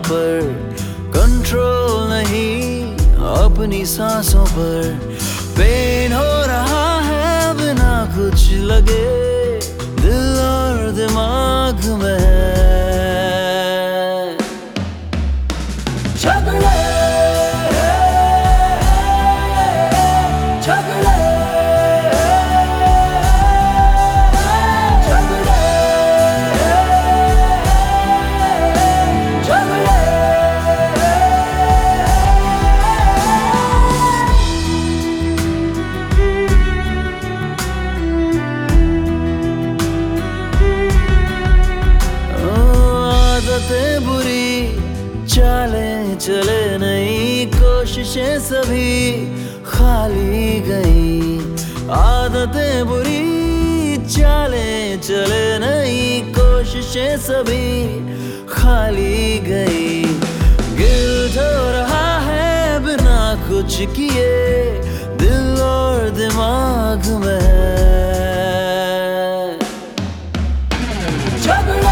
पर, कंट्रोल नहीं अपनी सांसों पर। पेन हो रहा है बिना कुछ लगे, दिल और दिमाग में झगड़े झगड़े आदतें बुरी, चालें चले नहीं, कोशिशें सभी खाली गई। आदतें बुरी, चालें चले नहीं, कोशिशें सभी खाली गई। गिल्ट हो रहा है बिना कुछ किए, दिल और दिमाग में झगड़े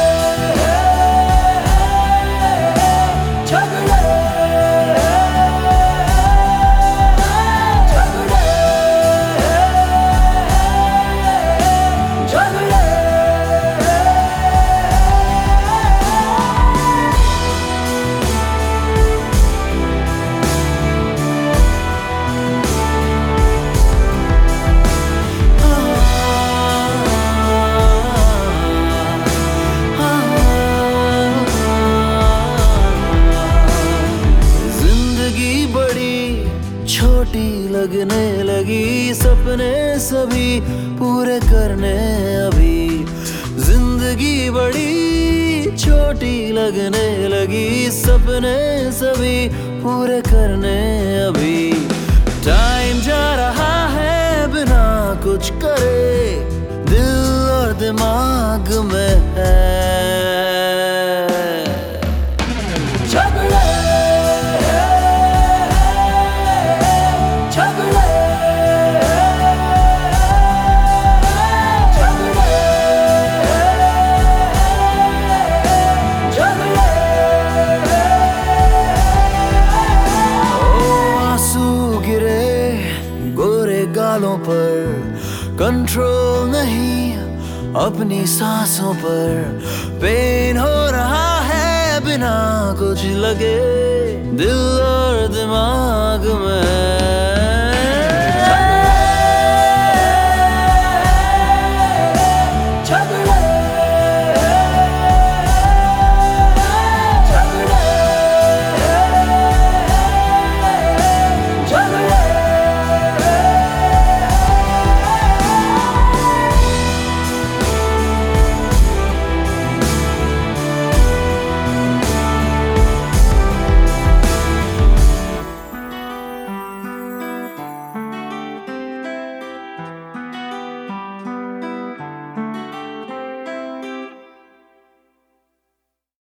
छोटी लगने लगी, सपने सभी पूरे करने अभी। जिंदगी बड़ी छोटी लगने लगी, सपने सभी पूरे करने अभी। टाइम जा रहा है बिना कुछ करे, दिल और दिमाग में है झगड़े गालों पर, कंट्रोल नहीं अपनी सांसों पर। पेन हो रहा है बिना कुछ लगे, दिल और दिमाग में